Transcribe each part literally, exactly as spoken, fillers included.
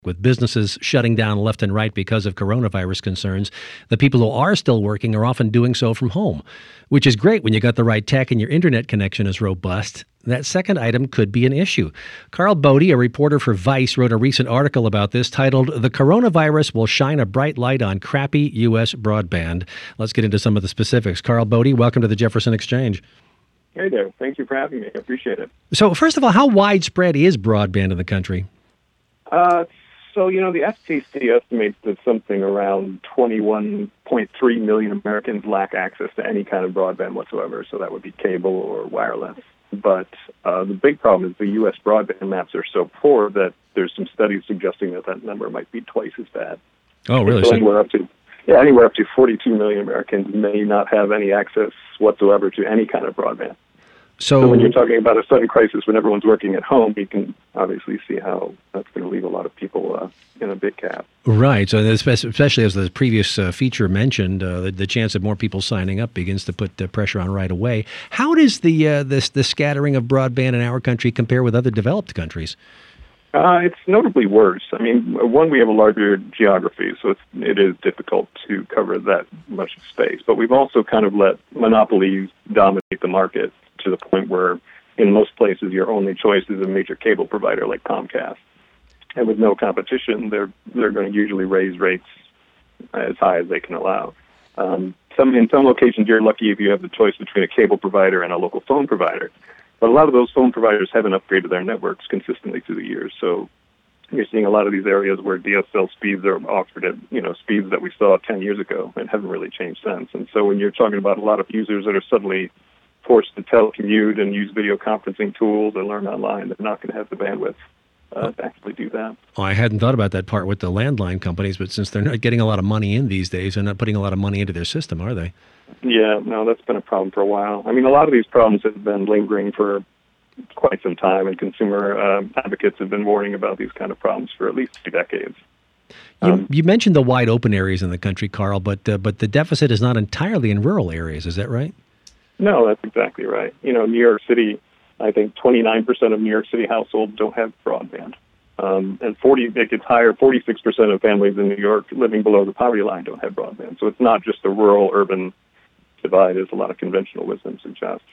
With businesses shutting down left and right because of coronavirus concerns, the people who are still working are often doing so from home, which is great when you got the right tech and your internet connection is robust. That second item could be an issue. Carl Bodie, a reporter for Vice, wrote a recent article about this titled, "The Coronavirus Will Shine a Bright Light on Crappy U S Broadband." Let's get into some of the specifics. Carl Bodie, welcome to the Jefferson Exchange. Hey there. Thank you for having me. I appreciate it. So first of all, how widespread is broadband in the country? Uh, so, you know, the F C C estimates that something around twenty-one point three million Americans lack access to any kind of broadband whatsoever. So that would be cable or wireless. But uh, the big problem is the U S broadband maps are so poor that there's some studies suggesting that that number might be twice as bad. Oh, really? So anywhere up to, yeah, anywhere up to forty-two million Americans may not have any access whatsoever to any kind of broadband. So, so when you're talking about a sudden crisis when everyone's working at home, you can obviously see how that's going to leave a lot of people uh, in a big gap. Right. So especially as the previous uh, feature mentioned, uh, the, the chance of more people signing up begins to put uh, pressure on right away. How does the uh, this the scattering of broadband in our country compare with other developed countries? Uh, it's notably worse. I mean, one, we have a larger geography, so it's, it is difficult to cover that much space. But we've also kind of let monopolies dominate the market to the point where in most places your only choice is a major cable provider like Comcast. And with no competition, they're they're going to usually raise rates as high as they can allow. Um, some in some locations, you're lucky if you have the choice between a cable provider and a local phone provider. But a lot of those phone providers haven't upgraded their networks consistently through the years. So you're seeing a lot of these areas where D S L speeds are offered at, you know, speeds that we saw ten years ago and haven't really changed since. And so when you're talking about a lot of users that are suddenly forced to telecommute and use video conferencing tools and learn online, they're not going to have the bandwidth uh, to actually do that. Oh, I hadn't thought about that part with the landline companies, but since they're not getting a lot of money in these days, they're not putting a lot of money into their system, are they? Yeah, no, that's been a problem for a while. I mean, a lot of these problems have been lingering for quite some time, and consumer uh, advocates have been warning about these kind of problems for at least two decades. You, Um, you mentioned the wide open areas in the country, Carl, but uh, but the deficit is not entirely in rural areas. Is that right? No, that's exactly right. You know, New York City, I think twenty-nine percent of New York City households don't have broadband. Um, and forty, it gets higher, forty-six percent of families in New York living below the poverty line don't have broadband. So it's not just a rural-urban divide, as a lot of conventional wisdom suggests.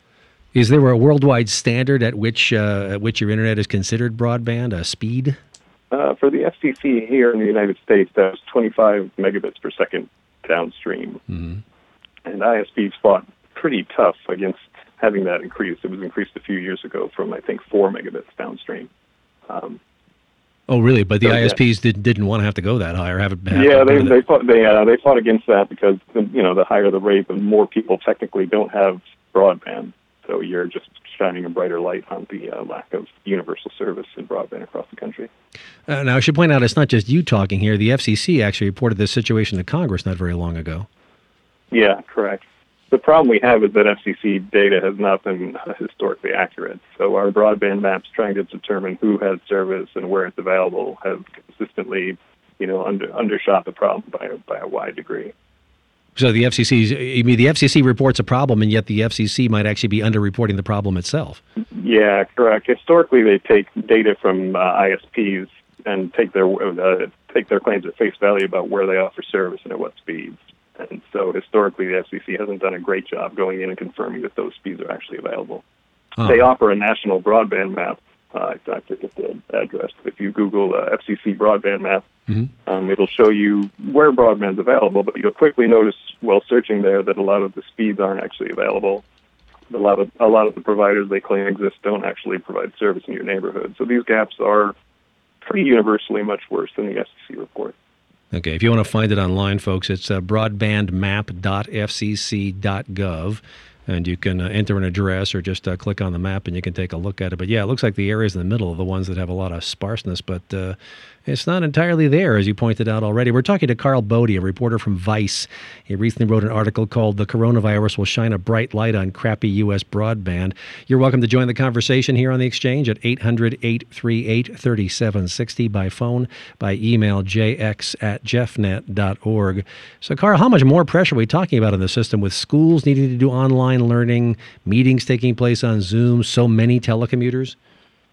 Is there a worldwide standard at which uh, at which your internet is considered broadband, a speed? Uh, for the F C C here in the United States, that's twenty-five megabits per second downstream. Mm-hmm. And I S Ps fought pretty tough against having that increased. It was increased a few years ago from, I think, four megabits downstream. Um, oh, really? But the so, I S Ps yeah. did, didn't want to have to go that high or have it. Have yeah, to they the... they fought they uh, they fought against that because you know the higher the rate, the more people technically don't have broadband. So you're just shining a brighter light on the uh, lack of universal service and broadband across the country. Uh, now, I should point out it's not just you talking here. The F C C actually reported this situation to Congress not very long ago. Yeah, correct. The problem we have is that F C C data has not been historically accurate. So our broadband maps trying to determine who has service and where it's available have consistently, you know, under, undershot the problem by a, by a wide degree. So the F C C, you mean the F C C reports a problem, and yet the F C C might actually be underreporting the problem itself? Yeah, correct. Historically, they take data from uh, I S Ps and take their uh, take their claims at face value about where they offer service and at what speeds. And so historically, the F C C hasn't done a great job going in and confirming that those speeds are actually available. Oh. They offer a national broadband map. Uh, I forget the address. If you Google uh, F C C broadband map, mm-hmm. um, it'll show you where broadband's available, but you'll quickly notice while searching there that a lot of the speeds aren't actually available. A lot of a lot of the providers they claim exist don't actually provide service in your neighborhood. So these gaps are pretty universally much worse than the F C C report. Okay, if you want to find it online, folks, it's uh, broadband map dot f c c dot gov. And you can uh, enter an address or just uh, click on the map and you can take a look at it. But yeah, it looks like the areas in the middle are the ones that have a lot of sparseness, but uh, it's not entirely there, as you pointed out already. We're talking to Carl Bodie, a reporter from Vice. He recently wrote an article called "The Coronavirus Will Shine a Bright Light on Crappy U S Broadband." You're welcome to join the conversation here on The Exchange at eight hundred, eight three eight, three seven six zero by phone, by email, j x at jeffnet dot org. So, Carl, how much more pressure are we talking about in the system with schools needing to do online learning, meetings taking place on Zoom, so many telecommuters?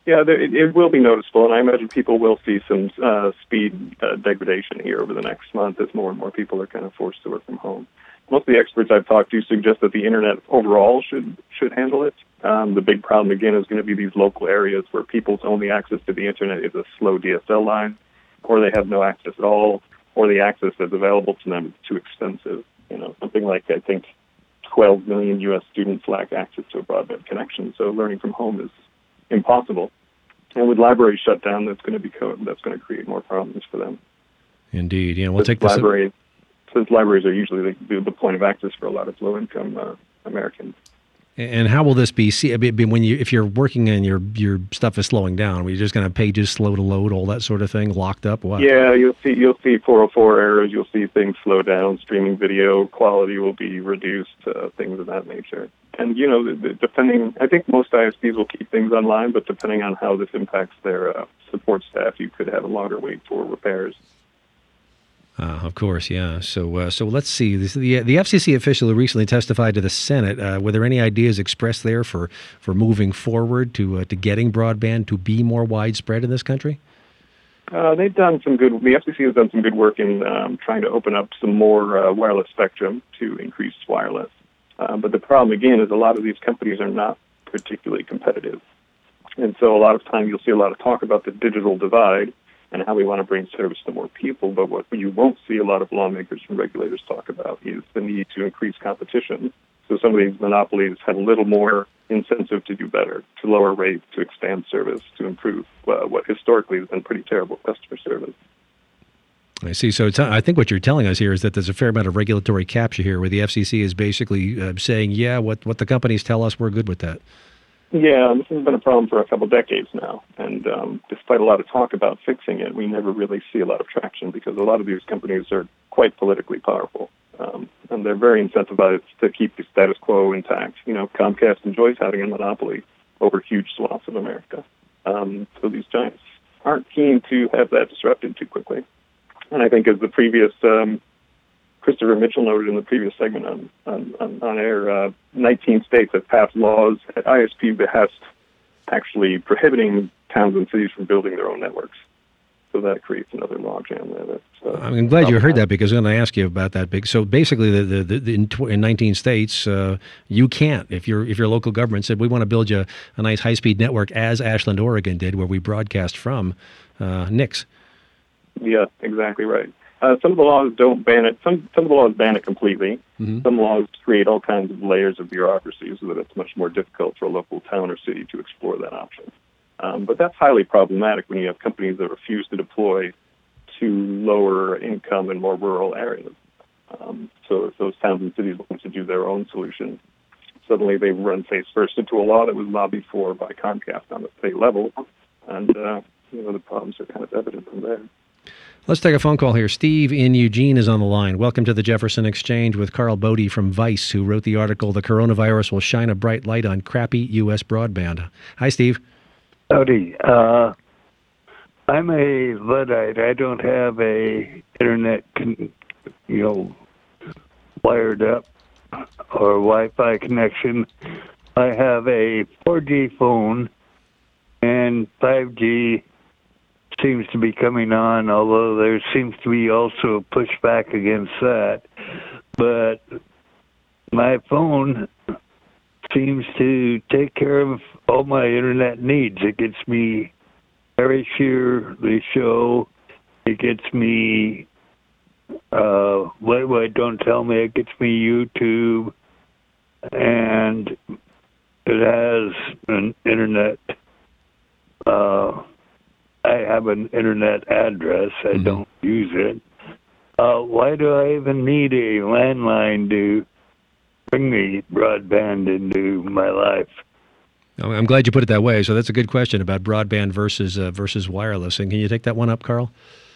Yeah, there, it, it will be noticeable, and I imagine people will see some uh, speed uh, degradation here over the next month as more and more people are kind of forced to work from home. Most of the experts I've talked to suggest that the internet overall should should handle it. Um, the big problem, again, is going to be these local areas where people's only access to the internet is a slow D S L line, or they have no access at all, or the access that's available to them is too expensive. You know, something like, I think, twelve million U S students lack access to a broadband connection, so learning from home is impossible. And with libraries shut down, that's going to be co- that's going to create more problems for them. Indeed. You know, we'll Since take this. libraries, since libraries are usually the, the point of access for a lot of low-income uh, Americans. And how will this be? See, I mean, when you if you're working and your your stuff is slowing down, are you just going to have pages slow to load, all that sort of thing, locked up? What? Yeah, you'll see you'll see four oh four errors. You'll see things slow down. Streaming video quality will be reduced. Uh, things of that nature. And you know, the, the, depending, I think most I S Ps will keep things online, but depending on how this impacts their uh, support staff, you could have a longer wait for repairs. Uh, of course, yeah. So, uh, so let's see. This, the the F C C official who recently testified to the Senate. Uh, were there any ideas expressed there for, for moving forward to uh, to getting broadband to be more widespread in this country? Uh, they've done some good. The F C C has done some good work in um, trying to open up some more uh, wireless spectrum to increase wireless. Uh, but the problem again is a lot of these companies are not particularly competitive, and so a lot of time you'll see a lot of talk about the digital divide and how we want to bring service to more people. But what you won't see a lot of lawmakers and regulators talk about is the need to increase competition. So some of these monopolies have a little more incentive to do better, to lower rates, to expand service, to improve uh, what historically has been pretty terrible customer service. I see. So it's, I think what you're telling us here is that there's a fair amount of regulatory capture here where the F C C is basically uh, saying, yeah, what, what the companies tell us, we're good with that. Yeah, this has been a problem for a couple decades now, and um, despite a lot of talk about fixing it, we never really see a lot of traction because a lot of these companies are quite politically powerful, um, and they're very incentivized to keep the status quo intact. You know, Comcast enjoys having a monopoly over huge swaths of America, um, so these giants aren't keen to have that disrupted too quickly. And I think as the previous um, Christopher Mitchell noted in the previous segment on, on, on, on air, uh, nineteen states have passed laws at I S P behest actually prohibiting towns and cities from building their own networks. So that creates another logjam there. That's, uh, I'm glad you heard that because I'm going to ask you about that. Big. So basically, the, the, the, the in, tw- in nineteen states, uh, you can't, if, your if your local government said, we want to build you a nice high-speed network as Ashland, Oregon did, where we broadcast from, uh, nix. Yeah, exactly right. Uh, some of the laws don't ban it. Some some of the laws ban it completely. Mm-hmm. Some laws create all kinds of layers of bureaucracy so that it's much more difficult for a local town or city to explore that option. Um, but that's highly problematic when you have companies that refuse to deploy to lower income and more rural areas. Um, so if those towns and cities want to do their own solution, suddenly they run face first into a law that was lobbied for by Comcast on the state level, and uh, you know the problems are kind of evident from there. Let's take a phone call here. Steve in Eugene is on the line. Welcome to the Jefferson Exchange with Carl Bodie from Vice, who wrote the article, "The Coronavirus Will Shine a Bright Light on Crappy U S Broadband." Hi, Steve. Howdy. Uh, I'm a Luddite. I don't have a internet, con- you know, wired up or Wi-Fi connection. I have a four G phone, and five G seems to be coming on, although there seems to be also pushback against that. But my phone seems to take care of all my internet needs. It gets me Harry Shearer, the show. It gets me uh, Wait, Wait, Don't Tell Me. It gets me YouTube. And it has an internet uh I have an internet address. I mm-hmm. don't use it. Uh, why do I even need a landline to bring the broadband into my life? I'm glad you put it that way. So that's a good question about broadband versus uh, versus wireless. And can you take that one up, Carl?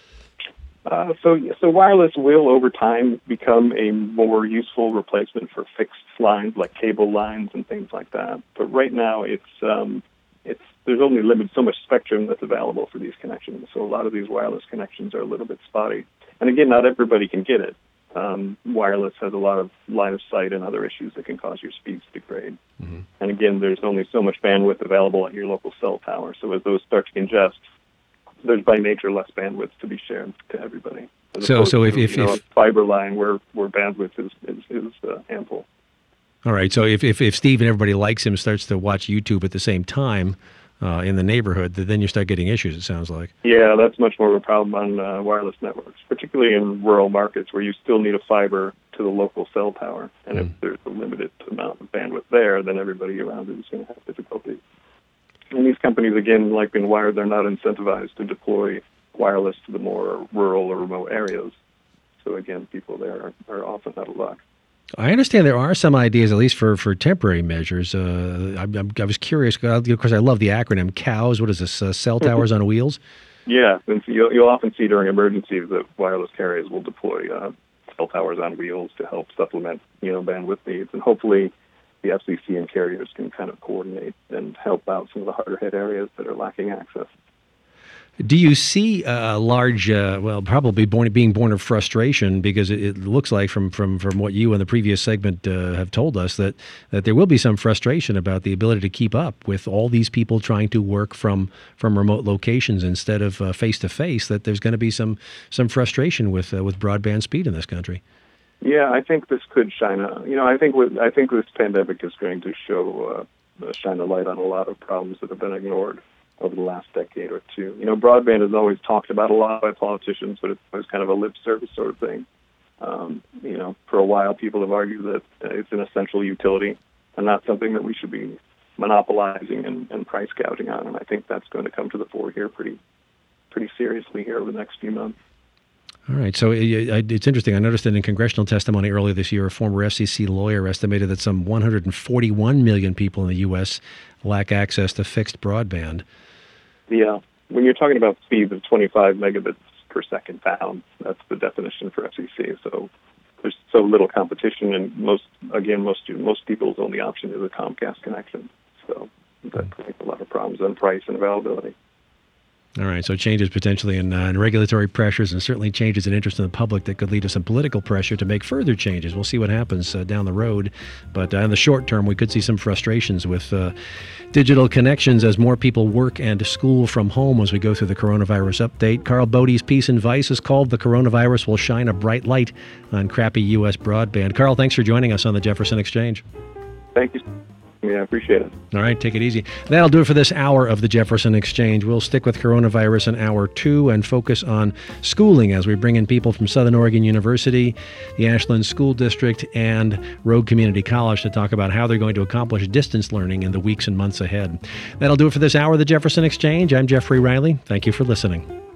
Uh, so, so wireless will over time become a more useful replacement for fixed lines like cable lines and things like that. But right now, it's um, it's there's only limited so much spectrum that's available for these connections. So a lot of these wireless connections are a little bit spotty. And again, not everybody can get it. Um, wireless has a lot of line of sight and other issues that can cause your speeds to degrade. Mm-hmm. And again, there's only so much bandwidth available at your local cell tower. So as those start to congest, there's by nature less bandwidth to be shared to everybody. As So, so if, to, if, you know, if a fiber line where, where bandwidth is is, is uh, ample. all right, so if, if if Steve and everybody likes him starts to watch YouTube at the same time uh, in the neighborhood, then you start getting issues. It sounds like. Yeah, that's much more of a problem on uh, wireless networks, particularly in rural markets where you still need a fiber to the local cell tower. And Mm. if there's a limited amount of bandwidth there, then everybody around it is going to have difficulty. And these companies, again, like being wired, they're not incentivized to deploy wireless to the more rural or remote areas. So again, people there are, are often out of luck. I understand there are some ideas, at least for, for temporary measures. Uh, I, I, I was curious. Of course, I love the acronym COWS. What is this? Uh, cell towers on wheels? Yeah, and so you'll, you'll often see during emergencies that wireless carriers will deploy uh, cell towers on wheels to help supplement, you know, bandwidth needs. And hopefully the F C C and carriers can kind of coordinate and help out some of the harder hit areas that are lacking access. Do you see a large, uh, well, probably born, being born of frustration, because it, it looks like from, from, from what you in the previous segment uh, have told us that, that there will be some frustration about the ability to keep up with all these people trying to work from, from remote locations instead of uh, face-to-face, that there's going to be some, some frustration with, uh, with broadband speed in this country? Yeah, I think this could shine a, you know, I think with, I think this pandemic is going to show, uh, shine a light on a lot of problems that have been ignored over the last decade or two. You know, broadband is always talked about a lot by politicians, but it's always kind of a lip service sort of thing. Um, you know, for a while, people have argued that uh, it's an essential utility and not something that we should be monopolizing and, and price gouging on. And I think that's going to come to the fore here pretty, pretty seriously here over the next few months. All right. So it's interesting. I noticed that in congressional testimony earlier this year, a former F C C lawyer estimated that some one hundred forty-one million people in the U S lack access to fixed broadband. Yeah. When you're talking about speeds of twenty-five megabits per second down, that's the definition for F C C. So there's so little competition, and most, again, most most people's only option is a Comcast connection. So that creates a lot of problems on price and availability. All right, so changes potentially in, uh, in regulatory pressures, and certainly changes in interest in the public that could lead to some political pressure to make further changes. We'll see what happens uh, down the road. But uh, in the short term, we could see some frustrations with uh, digital connections as more people work and school from home as we go through the coronavirus update. Carl Bode's piece in Vice is called "The Coronavirus Will Shine a Bright Light on Crappy U S Broadband." Carl, thanks for joining us on the Jefferson Exchange. Thank you. Yeah, I appreciate it. All right, take it easy. That'll do it for this hour of the Jefferson Exchange. We'll stick with coronavirus in hour two and focus on schooling as we bring in people from Southern Oregon University, the Ashland School District, and Rogue Community College to talk about how they're going to accomplish distance learning in the weeks and months ahead. That'll do it for this hour of the Jefferson Exchange. I'm Jeffrey Riley. Thank you for listening.